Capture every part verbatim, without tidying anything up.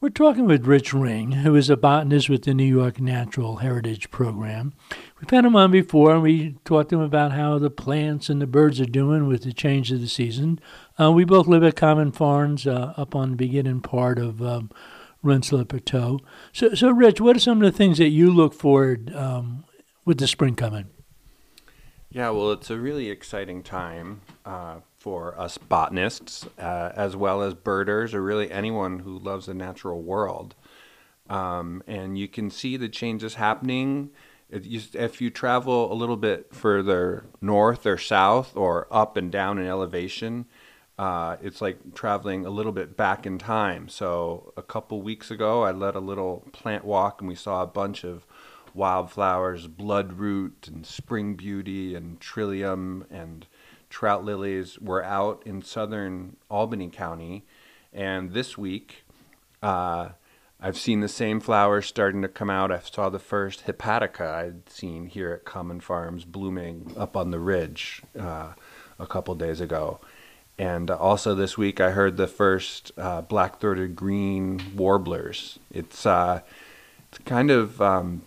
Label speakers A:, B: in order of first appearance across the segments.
A: We're talking with Rich Ring, who is a botanist with the New York Natural Heritage Program. We've had him on before, and we talked to him about how the plants and the birds are doing with the change of the season. Uh, we both live at Common Farms uh, up on the beginning part of um, Rensselaer Plateau. So, so, Rich, what are some of the things that you look forward um, with the spring coming?
B: Yeah, well, it's a really exciting time uh, for us botanists, uh, as well as birders, or really anyone who loves the natural world. Um, and you can see the changes happening. If you, if you travel a little bit further north or south or up and down in elevation, uh, it's like traveling a little bit back in time. So a couple weeks ago, I led a little plant walk, and we saw a bunch of wildflowers, bloodroot and spring beauty and trillium and trout lilies were out in southern Albany County. And this week, uh, I've seen the same flowers starting to come out. I saw the first hepatica I'd seen here at Common Farms blooming up on the ridge uh, a couple days ago. And also this week, I heard the first uh, black-throated green warblers. It's uh, it's kind of um,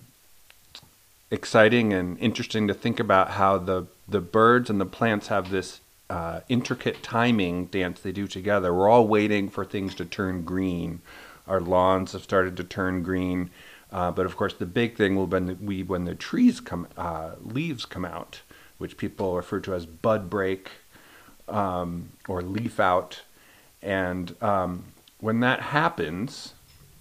B: exciting and interesting to think about how the, the birds and the plants have this uh, intricate timing dance they do together. We're all waiting for things to turn green. Our lawns have started to turn green. Uh, but of course, the big thing will be when the, when the trees come, uh, leaves come out, which people refer to as bud break um, or leaf out. And um, when that happens,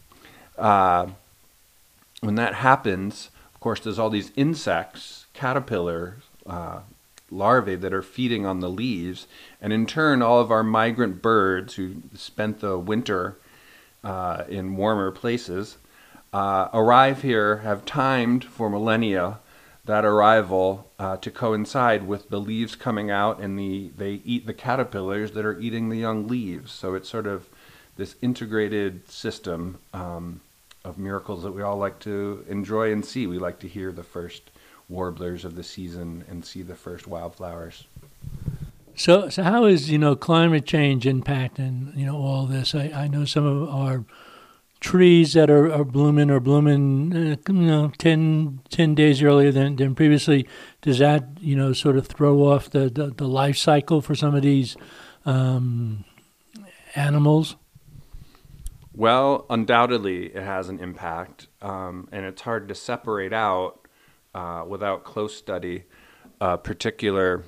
B: uh, when that happens, of course, there's all these insects, caterpillar uh, larvae that are feeding on the leaves. And in turn, all of our migrant birds who spent the winter uh, in warmer places uh, arrive here, have timed for millennia that arrival uh, to coincide with the leaves coming out, and the they eat the caterpillars that are eating the young leaves. So it's sort of this integrated system um, of miracles that we all like to enjoy and see. We like to hear the first warblers of the season and see the first wildflowers.
A: So, so how is, you know, climate change impacting, you know, all this? I, I know some of our trees that are, are blooming are blooming, uh, you know, ten, ten days earlier than, than previously. Does that, you know, sort of throw off the, the, the life cycle for some of these um, animals?
B: Well, undoubtedly it has an impact, um, and it's hard to separate out uh, without close study a particular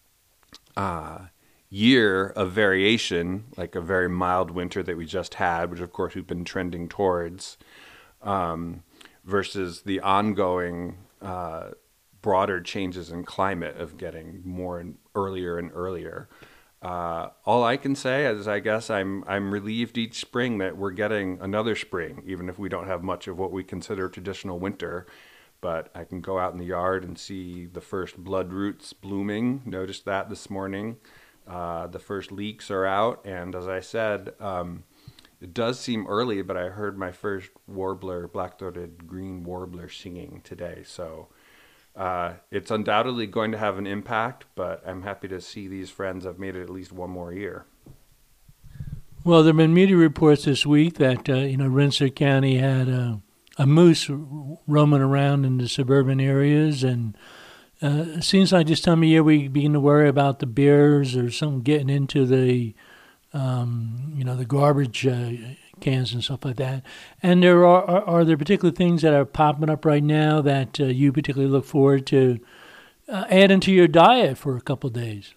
B: uh, year of variation, like a very mild winter that we just had, which of course we've been trending towards, um, versus the ongoing uh, broader changes in climate of getting more and earlier and earlier. Uh, all I can say is I guess I'm I'm relieved each spring that we're getting another spring, even if we don't have much of what we consider traditional winter. But I can go out in the yard and see the first blood roots blooming. Noticed that this morning. Uh, the first leeks are out. And as I said, um, it does seem early, but I heard my first warbler, black-throated green warbler singing today. So Uh, it's undoubtedly going to have an impact, but I'm happy to see these friends have made it at least one more year.
A: Well, there have been media reports this week that, uh, you know, Rensselaer County had a, a moose roaming around in the suburban areas. And uh, it seems like this time of year we begin to worry about the bears or something getting into the, um, you know, the garbage uh, cans and stuff like that. And there are, are are there particular things that are popping up right now that uh, you particularly look forward to uh, adding to your diet for a couple of days?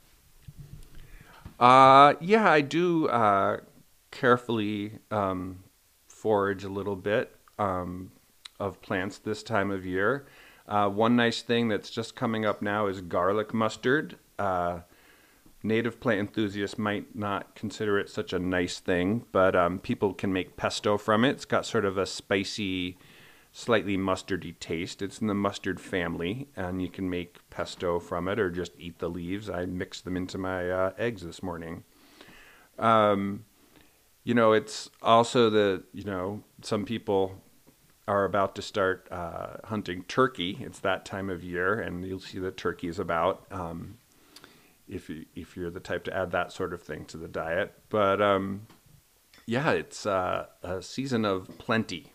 B: Uh, yeah, I do uh, carefully um, forage a little bit um, of plants this time of year. Uh, one nice thing that's just coming up now is garlic mustard. Uh, Native plant enthusiasts might not consider it such a nice thing, but um, people can make pesto from it. It's got sort of a spicy, slightly mustardy taste. It's in the mustard family, and you can make pesto from it or just eat the leaves. I mixed them into my uh, eggs this morning. Um, you know, it's also the, you know, some people are about to start uh, hunting turkey. It's that time of year, and you'll see that turkey is about. Um, if you, if you're the type to add that sort of thing to the diet. But um, Yeah, it's uh, a season of plenty.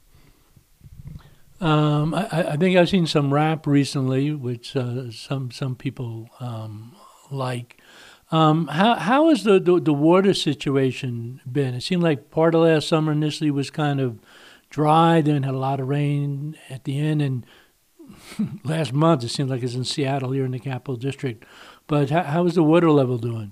A: Um, I, I think I've seen some rap recently, which uh, some some people um, like. Um, how how has the, the the water situation been? It seemed like part of last summer initially was kind of dry, then had a lot of rain at the end, and last month it seems like it's in Seattle here in the Capital District. But how, how is the water level doing?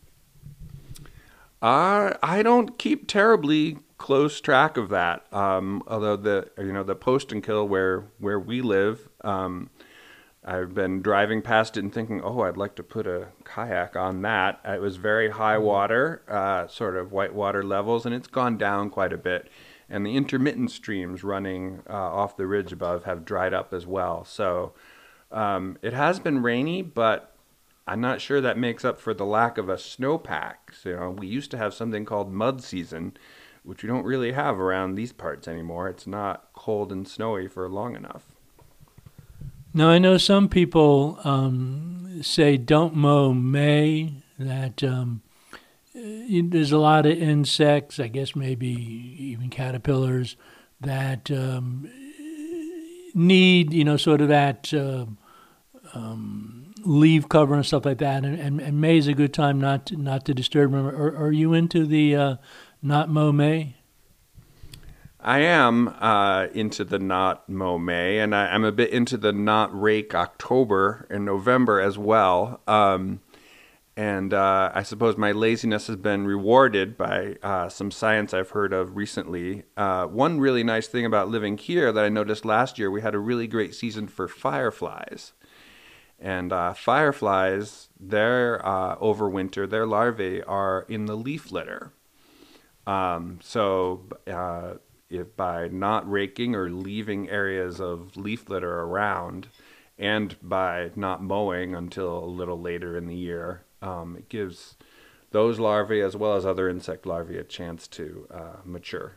B: Uh, I don't keep terribly close track of that. Um, although the you know the Post&Kill where where we live, um, I've been driving past it and thinking, oh, I'd like to put a kayak on that. It was very high water, uh, sort of whitewater levels, and it's gone down quite a bit. And the intermittent streams running uh, off the ridge above have dried up as well. So um, it has been rainy, but I'm not sure that makes up for the lack of a snowpack. So, you know, we used to have something called mud season, which we don't really have around these parts anymore. It's not cold and snowy for long enough.
A: Now, I know some people um, say don't mow May, that um, y- there's a lot of insects, I guess maybe even caterpillars, that um, need, you know, sort of that uh, um, leaf cover and stuff like that. And, and, and May is a good time not to, not to disturb them. Are, are you into the uh, not mow May?
B: I am uh, into the not mow May, and I, I'm a bit into the not rake October and November as well. Um, and uh, I suppose my laziness has been rewarded by uh, some science I've heard of recently. Uh, one really nice thing about living here that I noticed last year, we had a really great season for fireflies. And uh, fireflies, their uh, overwinter, their larvae are in the leaf litter. Um, so uh, if by not raking or leaving areas of leaf litter around, and by not mowing until a little later in the year, um, it gives those larvae as well as other insect larvae a chance to uh, mature.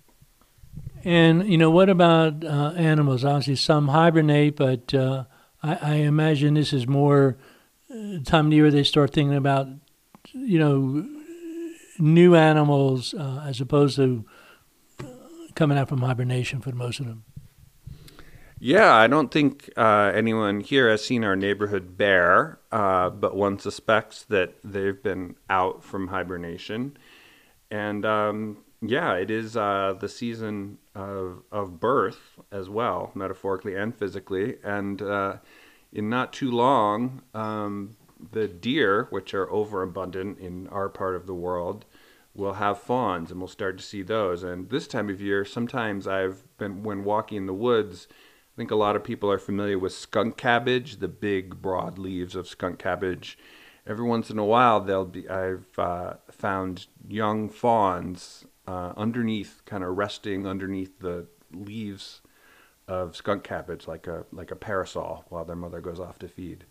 A: And, you know, what about uh, animals? Obviously, some hibernate, but uh, I, I imagine this is more uh, time of the year they start thinking about, you know, new animals uh, as opposed to coming out from hibernation for most of them.
B: Yeah, I don't think uh, anyone here has seen our neighborhood bear, uh, but one suspects that they've been out from hibernation. And um, yeah, it is uh, the season of of birth as well, metaphorically and physically. And uh, in not too long, um, the deer, which are overabundant in our part of the world, will have fawns, and we'll start to see those. And this time of year, sometimes I've been, when walking in the woods, I think a lot of people are familiar with skunk cabbage, the big broad leaves of skunk cabbage. Every once in a while, they'll be. I've uh, found young fawns uh, underneath, kind of resting underneath the leaves of skunk cabbage, like a like a parasol, while their mother goes off to feed.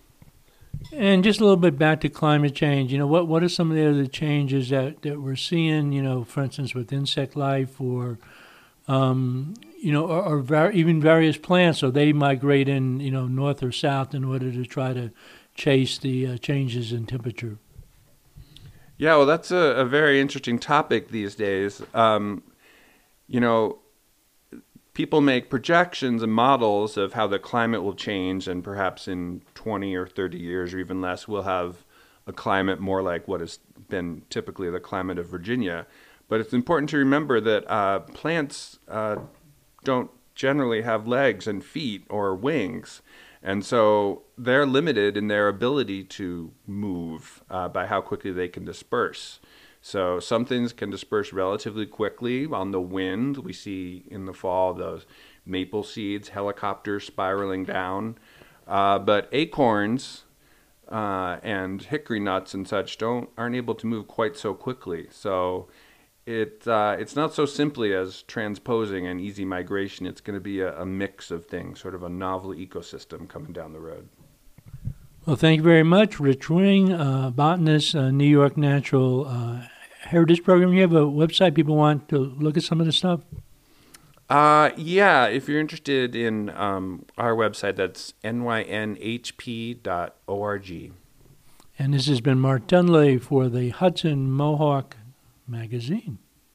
A: And just a little bit back to climate change. You know, what what are some of the other changes that, that we're seeing? You know, for instance, with insect life, or um, you know, or, or var- even various plants. So they migrate in, you know, north or south in order to try to chase the uh, changes in temperature.
B: Yeah, well, that's a, a very interesting topic these days. Um, you know, people make projections and models of how the climate will change, and perhaps in twenty or thirty years or even less, we'll have a climate more like what has been typically the climate of Virginia. But it's important to remember that uh, plants uh, don't generally have legs and feet or wings. And so they're limited in their ability to move uh, by how quickly they can disperse. So some things can disperse relatively quickly on the wind. We see in the fall those maple seeds, helicopters spiraling down. Uh, but acorns uh, and hickory nuts and such don't aren't able to move quite so quickly. So it uh, it's not so simply as transposing and easy migration. It's going to be a, a mix of things, sort of a novel ecosystem coming down the road.
A: Well, thank you very much, Rich Ring, uh, botanist, uh, New York Natural uh, Heritage Program. You have a website people want to look at some of the stuff?
B: Uh, yeah, if you're interested in um, our website, that's N Y N H P dot org.
A: And this has been Mark Dunley for the Hudson Mohawk magazine.